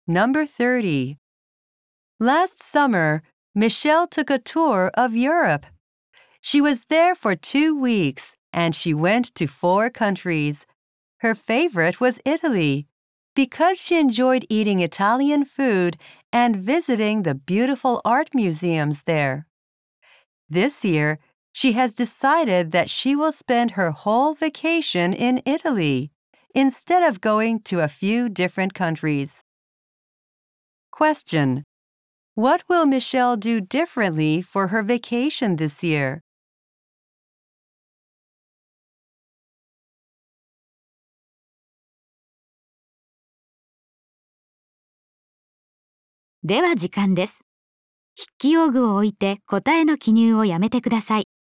Number 30. Last summer, Michelle took a tour of Europe. She was there for 2 weeks and she went to 4 countries. Her favorite was Italy because she enjoyed eating Italian food and visiting the beautiful art museums there. This year, she has decided that she will spend her whole vacation in Italy instead of going to a few different countries. Question: What will Michelle do differently for her vacation this year? では時間です。筆記用具を置いて答えの記入をやめてください。